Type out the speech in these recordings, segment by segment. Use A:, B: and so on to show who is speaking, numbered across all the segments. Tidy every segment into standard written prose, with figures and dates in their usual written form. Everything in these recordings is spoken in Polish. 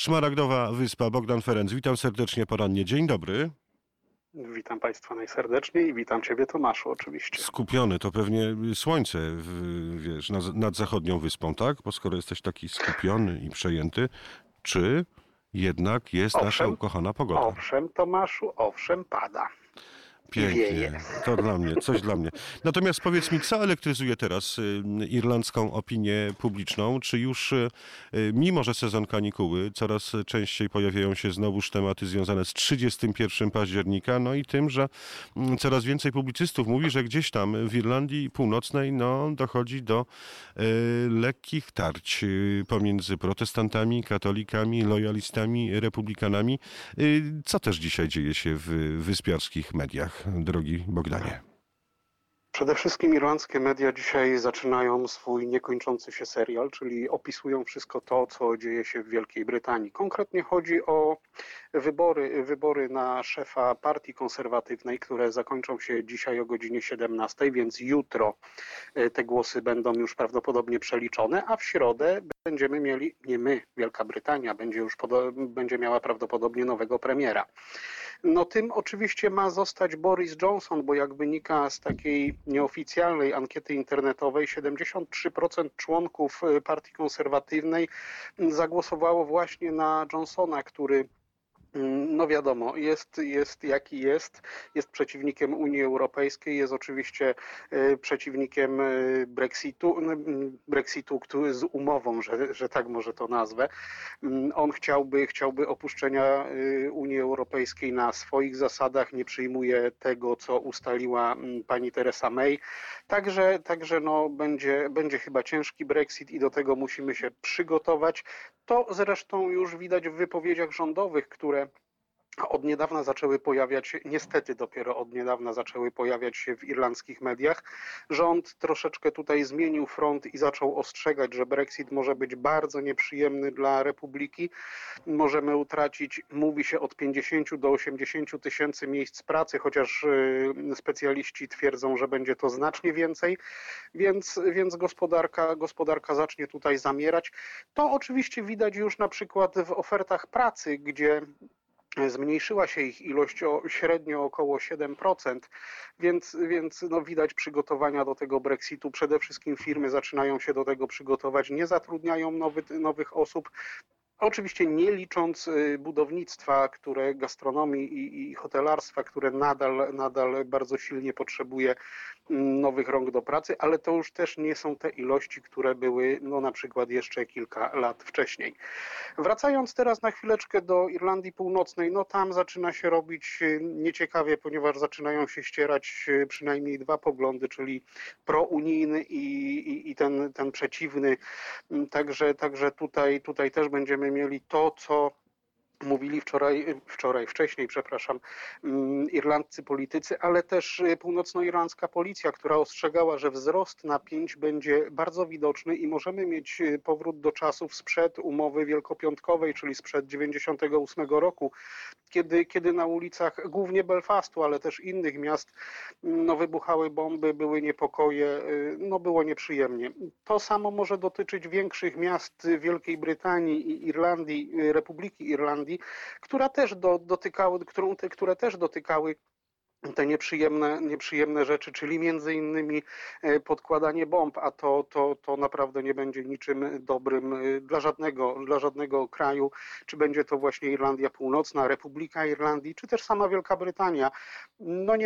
A: Szmaragdowa Wyspa, Bogdan Ferenc. Witam serdecznie porannie. Dzień dobry.
B: Witam Państwa najserdeczniej i witam Ciebie, Tomaszu, oczywiście.
A: Skupiony, to pewnie słońce, wiesz, nad zachodnią wyspą, tak? Bo skoro jesteś taki skupiony i przejęty, czy jednak jest nasza ukochana pogoda?
B: Owszem, Tomaszu, owszem, pada.
A: Pięknie, to dla mnie, coś dla mnie. Natomiast powiedz mi, co elektryzuje teraz irlandzką opinię publiczną? Czy już, mimo że sezon kanikuły, coraz częściej pojawiają się znowuż tematy związane z 31 października, no i tym, że coraz więcej publicystów mówi, że gdzieś tam w Irlandii Północnej dochodzi do lekkich tarć pomiędzy protestantami, katolikami, lojalistami, republikanami. Co też dzisiaj dzieje się w wyspiarskich mediach, drogi Bogdanie?
B: Przede wszystkim irlandzkie media dzisiaj zaczynają swój niekończący się serial, czyli opisują wszystko to, co dzieje się w Wielkiej Brytanii. Konkretnie chodzi o wybory na szefa partii konserwatywnej, które zakończą się dzisiaj o godzinie 17, więc jutro te głosy będą już prawdopodobnie przeliczone, a w środę będziemy mieli, nie my, Wielka Brytania będzie miała prawdopodobnie nowego premiera. No tym oczywiście ma zostać Boris Johnson, bo jak wynika z takiej nieoficjalnej ankiety internetowej, 73% członków partii konserwatywnej zagłosowało właśnie na Johnsona, który, no wiadomo, jest jaki jest przeciwnikiem Unii Europejskiej, jest oczywiście przeciwnikiem Brexitu z umową, że tak może to nazwę. On chciałby opuszczenia Unii Europejskiej na swoich zasadach, nie przyjmuje tego, co ustaliła pani Theresa May. Także no, będzie chyba ciężki Brexit i do tego musimy się przygotować. To zresztą już widać w wypowiedziach rządowych, które od niedawna zaczęły pojawiać, niestety dopiero od niedawna zaczęły pojawiać się w irlandzkich mediach. Rząd troszeczkę tutaj zmienił front i zaczął ostrzegać, że Brexit może być bardzo nieprzyjemny dla Republiki. Możemy utracić, mówi się, od 50 do 80 tysięcy miejsc pracy, chociaż specjaliści twierdzą, że będzie to znacznie więcej, więc gospodarka zacznie tutaj zamierać. To oczywiście widać już na przykład w ofertach pracy, gdzie zmniejszyła się ich ilość średnio około 7%, więc no widać przygotowania do tego Brexitu. Przede wszystkim firmy zaczynają się do tego przygotować, nie zatrudniają nowych osób. Oczywiście nie licząc budownictwa, gastronomii i hotelarstwa, które nadal bardzo silnie potrzebuje nowych rąk do pracy, ale to już też nie są te ilości, które były no na przykład jeszcze kilka lat wcześniej. Wracając teraz na chwileczkę do Irlandii Północnej, no tam zaczyna się robić nieciekawie, ponieważ zaczynają się ścierać przynajmniej dwa poglądy, czyli prounijny i ten przeciwny. Także tutaj też będziemy mieli to, co mówili wcześniej, irlandzcy politycy, ale też północnoirlandzka policja, która ostrzegała, że wzrost napięć będzie bardzo widoczny i możemy mieć powrót do czasów sprzed umowy wielkopiątkowej, czyli sprzed 98 roku, kiedy na ulicach głównie Belfastu, ale też innych miast wybuchały bomby, były niepokoje, było nieprzyjemnie. To samo może dotyczyć większych miast Wielkiej Brytanii i Irlandii, Republiki Irlandii, które też dotykały te nieprzyjemne rzeczy, czyli między innymi podkładanie bomb, a to naprawdę nie będzie niczym dobrym dla żadnego kraju, czy będzie to właśnie Irlandia Północna, Republika Irlandii, czy też sama Wielka Brytania. No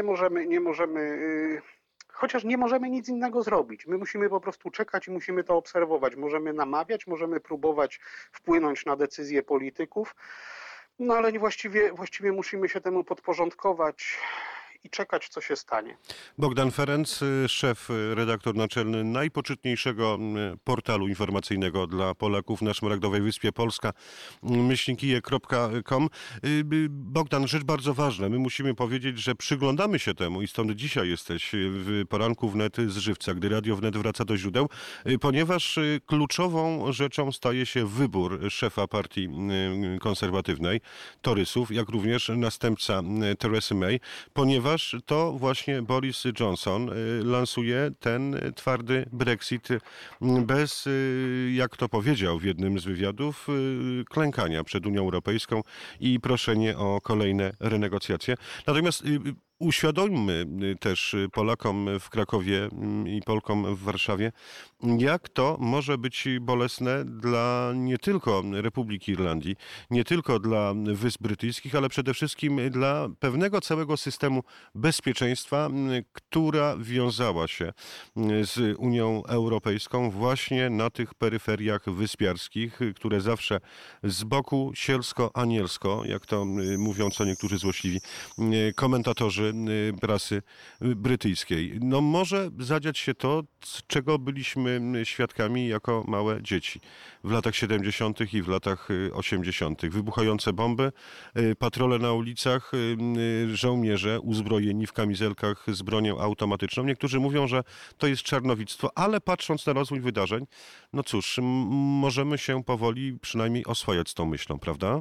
B: chociaż nie możemy nic innego zrobić. My musimy po prostu czekać i musimy to obserwować. Możemy namawiać, możemy próbować wpłynąć na decyzje polityków, no ale właściwie musimy się temu podporządkować i czekać, co się stanie.
A: Bogdan Ferenc, szef, redaktor naczelny najpoczytniejszego portalu informacyjnego dla Polaków na Szmaragdowej Wyspie Polska, /kije.com. Bogdan, rzecz bardzo ważna. My musimy powiedzieć, że przyglądamy się temu i stąd dzisiaj jesteś w poranku wnet z żywca, gdy Radio Wnet wraca do źródeł, ponieważ kluczową rzeczą staje się wybór szefa partii konserwatywnej, Torysów, jak również następca Theresy May, ponieważ ponieważ to właśnie Boris Johnson lansuje ten twardy Brexit bez, jak to powiedział w jednym z wywiadów, klękania przed Unią Europejską i proszenie o kolejne renegocjacje. Natomiast uświadommy też Polakom w Krakowie i Polkom w Warszawie, jak to może być bolesne dla nie tylko Republiki Irlandii, nie tylko dla Wysp Brytyjskich, ale przede wszystkim dla pewnego całego systemu bezpieczeństwa, która wiązała się z Unią Europejską właśnie na tych peryferiach wyspiarskich, które zawsze z boku sielsko-anielsko, jak to mówią co niektórzy złośliwi komentatorzy prasy brytyjskiej. No może zadziać się to, czego byliśmy świadkami jako małe dzieci w latach 70. i w latach 80. Wybuchające bomby, patrole na ulicach, żołnierze uzbrojeni w kamizelkach z bronią automatyczną. Niektórzy mówią, że to jest czarnowictwo, ale patrząc na rozwój wydarzeń, no cóż, możemy się powoli przynajmniej oswajać z tą myślą, prawda?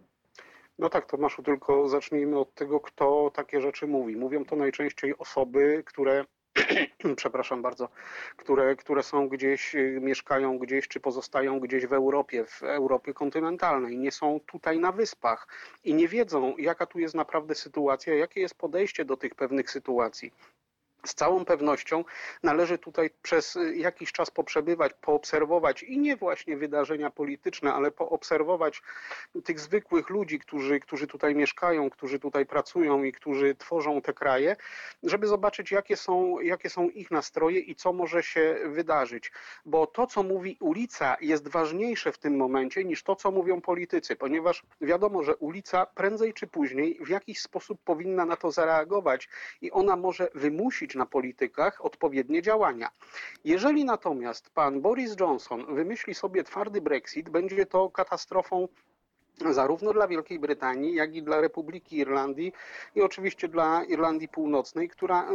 B: No tak, Tomaszu, tylko zacznijmy od tego, kto takie rzeczy mówi. Mówią to najczęściej osoby, które przepraszam bardzo, które są gdzieś, mieszkają gdzieś, czy pozostają gdzieś w Europie kontynentalnej, nie są tutaj na wyspach i nie wiedzą, jaka tu jest naprawdę sytuacja, jakie jest podejście do tych pewnych sytuacji. Z całą pewnością należy tutaj przez jakiś czas poprzebywać, poobserwować i nie właśnie wydarzenia polityczne, ale poobserwować tych zwykłych ludzi, którzy tutaj mieszkają, którzy tutaj pracują i którzy tworzą te kraje, żeby zobaczyć, jakie są ich nastroje i co może się wydarzyć. Bo to, co mówi ulica, jest ważniejsze w tym momencie niż to, co mówią politycy, ponieważ wiadomo, że ulica prędzej czy później w jakiś sposób powinna na to zareagować i ona może wymusić na politykach odpowiednie działania. Jeżeli natomiast pan Boris Johnson wymyśli sobie twardy Brexit, będzie to katastrofą zarówno dla Wielkiej Brytanii, jak i dla Republiki Irlandii i oczywiście dla Irlandii Północnej,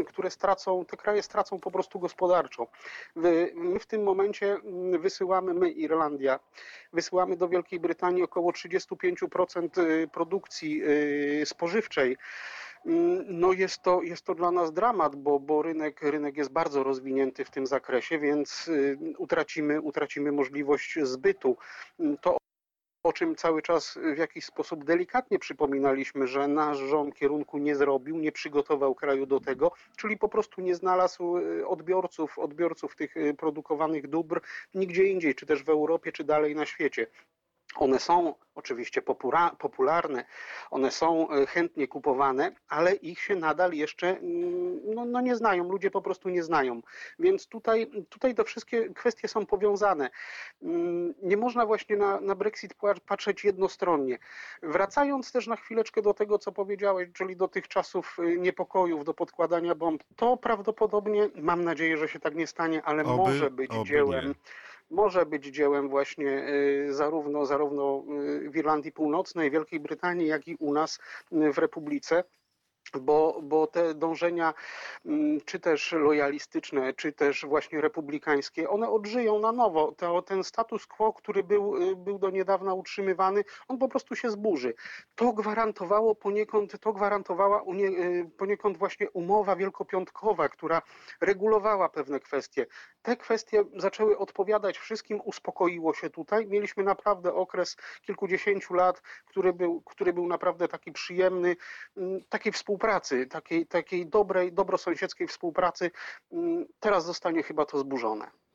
B: te kraje stracą po prostu gospodarczo. My w tym momencie my Irlandia, wysyłamy do Wielkiej Brytanii około 35% produkcji spożywczej. No jest to dla nas dramat, bo rynek jest bardzo rozwinięty w tym zakresie, więc utracimy możliwość zbytu. To, o czym cały czas w jakiś sposób delikatnie przypominaliśmy, że nasz rząd kierunku nie zrobił, nie przygotował kraju do tego, czyli po prostu nie znalazł odbiorców tych produkowanych dóbr nigdzie indziej, czy też w Europie, czy dalej na świecie. One są oczywiście popularne, one są chętnie kupowane, ale ich się nadal jeszcze nie znają, ludzie po prostu nie znają. Więc tutaj te wszystkie kwestie są powiązane. Nie można właśnie na Brexit patrzeć jednostronnie. Wracając też na chwileczkę do tego, co powiedziałeś, czyli do tych czasów niepokojów, do podkładania bomb, to prawdopodobnie, mam nadzieję, że się tak nie stanie, ale może być dziełem właśnie zarówno w Irlandii Północnej, Wielkiej Brytanii, jak i u nas w Republice. Bo te dążenia, czy też lojalistyczne, czy też właśnie republikańskie, one odżyją na nowo. Ten status quo, który był do niedawna utrzymywany, on po prostu się zburzy. To gwarantowała poniekąd właśnie umowa wielkopiątkowa, która regulowała pewne kwestie. Te kwestie zaczęły odpowiadać wszystkim, uspokoiło się tutaj. Mieliśmy naprawdę okres kilkudziesięciu lat, który był naprawdę taki przyjemny, takiej współpracy, takiej dobrosąsiedzkiej współpracy. Teraz zostanie chyba to zburzone.